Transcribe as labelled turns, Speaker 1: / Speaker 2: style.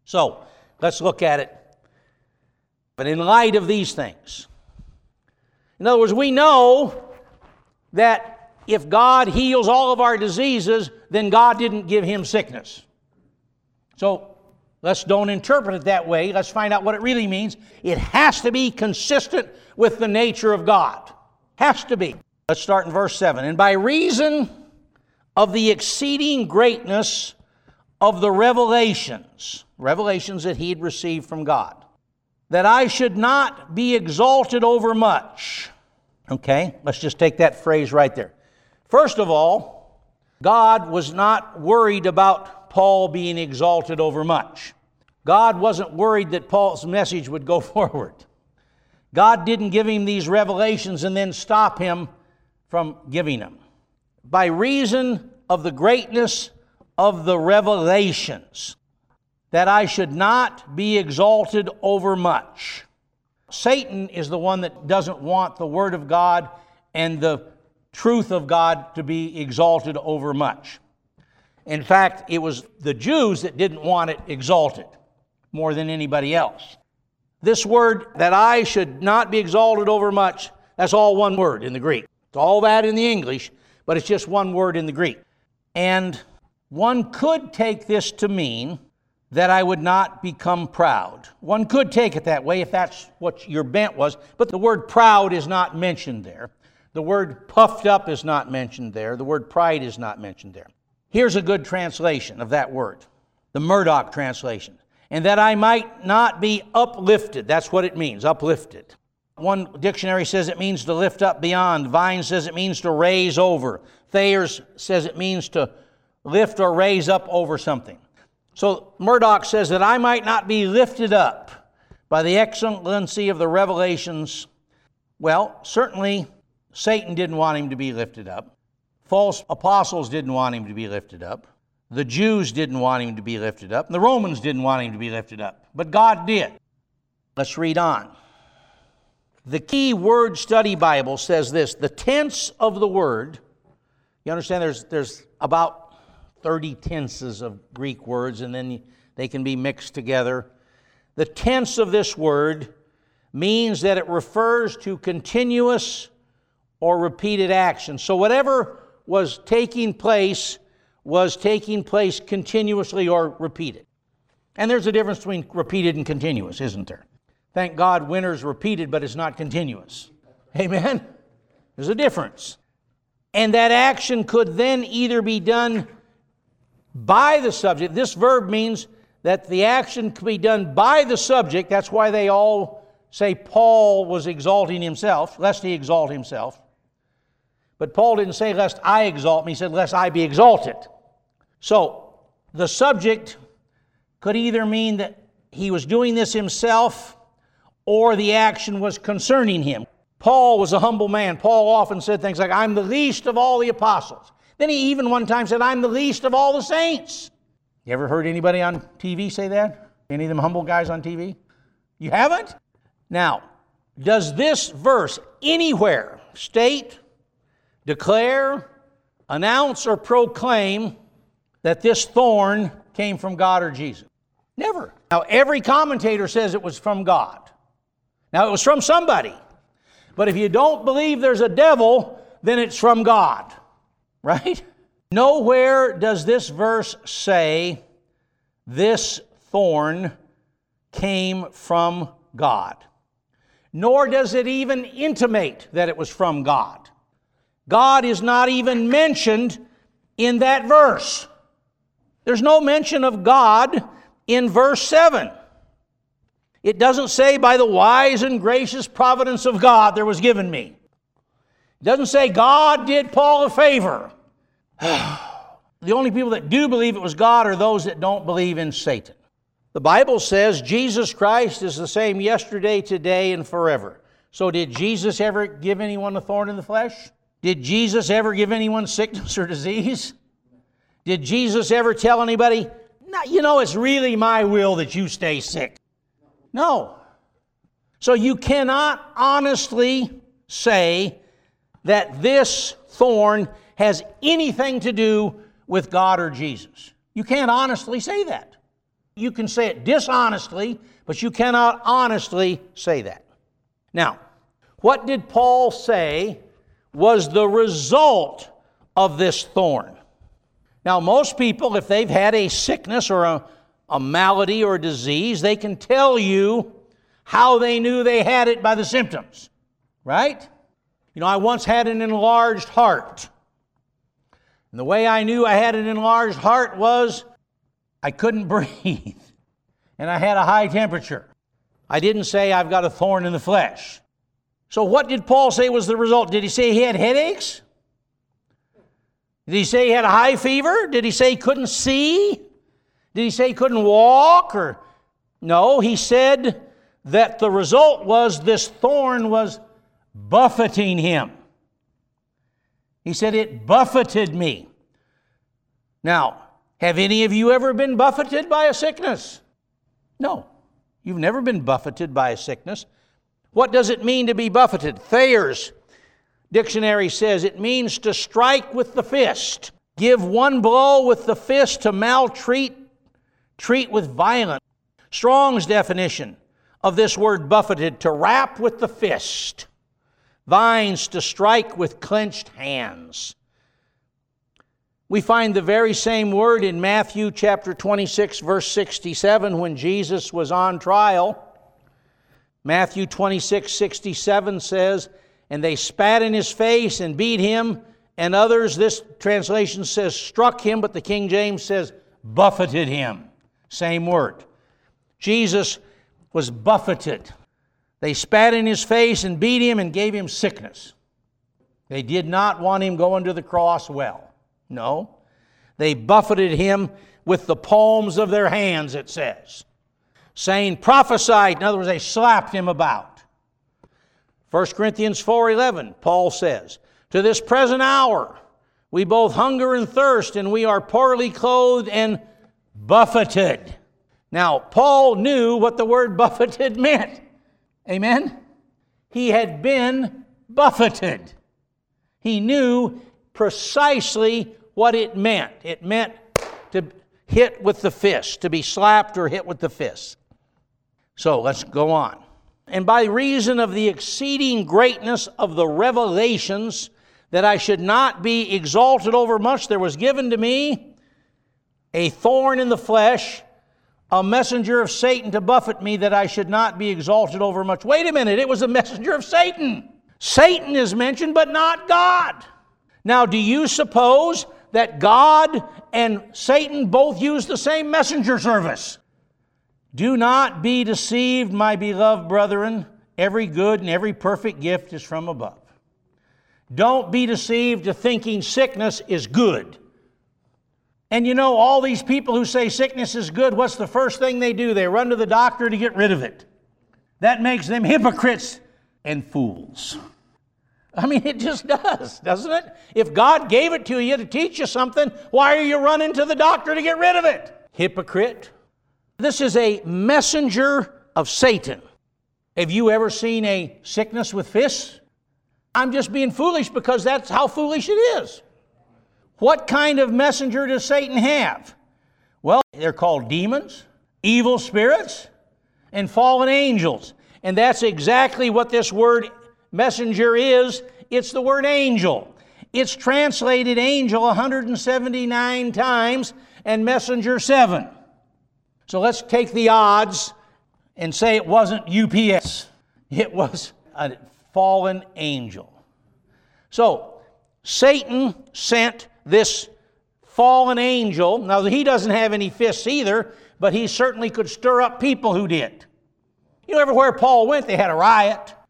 Speaker 1: So, let's look at it. But in light of these things, in other words, we know that if God heals all of our diseases, then God didn't give him sickness. So, let's don't interpret it that way. Let's find out what it really means. It has to be consistent with the nature of God. Has to be. Let's start in verse 7. And by reason of the exceeding greatness of the revelations that he had received from God, that I should not be exalted over much. Okay, let's just take that phrase right there. First of all, God was not worried about Paul being exalted over much. God wasn't worried that Paul's message would go forward. God didn't give him these revelations and then stop him from giving them. By reason of the greatness of the revelations, that I should not be exalted over much. Satan is the one that doesn't want the Word of God and the truth of God to be exalted over much. In fact, it was the Jews that didn't want it exalted more than anybody else. This word, that I should not be exalted over much, that's all one word in the Greek. It's all that in the English, but it's just one word in the Greek. And one could take this to mean that I would not become proud. One could take it that way if that's what your bent was, but the word proud is not mentioned there. The word puffed up is not mentioned there. The word pride is not mentioned there. Here's a good translation of that word, the Murdoch translation. And that I might not be uplifted. That's what it means, uplifted. One dictionary says it means to lift up beyond. Vine says it means to raise over. Thayer's says it means to lift or raise up over something. So Murdoch says that I might not be lifted up by the excellency of the revelations. Well, certainly Satan didn't want him to be lifted up. False apostles didn't want him to be lifted up. The Jews didn't want him to be lifted up. And the Romans didn't want him to be lifted up. But God did. Let's read on. The Key Word Study Bible says this: the tense of the word, you understand there's about 30 tenses of Greek words, and then they can be mixed together. The tense of this word means that it refers to continuous or repeated action. So whatever was taking place continuously or repeated. And there's a difference between repeated and continuous, isn't there? Thank God winter's repeated, but it's not continuous. Amen? There's a difference. And that action could then either be done by the subject. This verb means that the action could be done by the subject. That's why they all say Paul was exalting himself, lest he exalt himself. But Paul didn't say, lest I exalt me. He said, lest I be exalted. So, the subject could either mean that he was doing this himself or the action was concerning him. Paul was a humble man. Paul often said things like, I'm the least of all the apostles. Then he even one time said, I'm the least of all the saints. You ever heard anybody on TV say that? Any of them humble guys on TV? You haven't? Now, does this verse anywhere state, declare, announce, or proclaim that this thorn came from God or Jesus? Never. Now, every commentator says it was from God. Now, it was from somebody. But if you don't believe there's a devil, then it's from God. Right? Nowhere does this verse say this thorn came from God. Nor does it even intimate that it was from God. God is not even mentioned in that verse. There's no mention of God in verse 7. It doesn't say, by the wise and gracious providence of God there was given me. It doesn't say God did Paul a favor. The only people that do believe it was God are those that don't believe in Satan. The Bible says Jesus Christ is the same yesterday, today, and forever. So did Jesus ever give anyone a thorn in the flesh? Did Jesus ever give anyone sickness or disease? Did Jesus ever tell anybody, no, it's really my will that you stay sick? No. So you cannot honestly say that this thorn has anything to do with God or Jesus. You can't honestly say that. You can say it dishonestly, but you cannot honestly say that. Now, what did Paul say was the result of this thorn? Now, most people, if they've had a sickness or a malady or a disease, they can tell you how they knew they had it by the symptoms, right? You know, I once had an enlarged heart. And the way I knew I had an enlarged heart was I couldn't breathe, and I had a high temperature. I didn't say I've got a thorn in the flesh. So what did Paul say was the result? Did he say he had headaches? Did he say he had a high fever? Did he say he couldn't see? Did he say he couldn't walk? No, he said that the result was this thorn was buffeting him. He said, it buffeted me. Now, have any of you ever been buffeted by a sickness? No, you've never been buffeted by a sickness. What does it mean to be buffeted? Thayer's dictionary says it means to strike with the fist, give one blow with the fist, to maltreat, treat with violence. Strong's definition of this word buffeted, to rap with the fist. Vines, to strike with clenched hands. We find the very same word in Matthew chapter 26, verse 67, when Jesus was on trial. Matthew 26, 67 says, and they spat in his face and beat him, and others, this translation says struck him, but the King James says buffeted him. Same word. Jesus was buffeted. They spat in his face and beat him and gave him sickness. They did not want him going to the cross well. No. They buffeted him with the palms of their hands, it says. Saying, prophesied. In other words, they slapped him about. 1 Corinthians 4:11, Paul says, to this present hour we both hunger and thirst, and we are poorly clothed and buffeted. Now, Paul knew what the word buffeted meant. Amen? He had been buffeted. He knew precisely what it meant. It meant to hit with the fist, to be slapped or hit with the fist. So let's go on. And by reason of the exceeding greatness of the revelations, that I should not be exalted over much, there was given to me a thorn in the flesh, a messenger of Satan to buffet me, that I should not be exalted over much. Wait a minute, it was a messenger of Satan. Satan is mentioned, but not God. Now, do you suppose that God and Satan both use the same messenger service? Do not be deceived, my beloved brethren. Every good and every perfect gift is from above. Don't be deceived to thinking sickness is good. And you know, all these people who say sickness is good, what's the first thing they do? They run to the doctor to get rid of it. That makes them hypocrites and fools. I mean, it just does, doesn't it? If God gave it to you to teach you something, why are you running to the doctor to get rid of it? Hypocrite. This is a messenger of Satan. Have you ever seen a sickness with fists? I'm just being foolish because that's how foolish it is. What kind of messenger does Satan have? Well, they're called demons, evil spirits, and fallen angels. And that's exactly what this word messenger is. It's the word angel. It's translated angel 179 times and messenger 7. So let's take the odds and say it wasn't UPS. It was a fallen angel. So Satan sent this fallen angel. Now, he doesn't have any fists either, but he certainly could stir up people who did. You know, everywhere Paul went, they had a riot.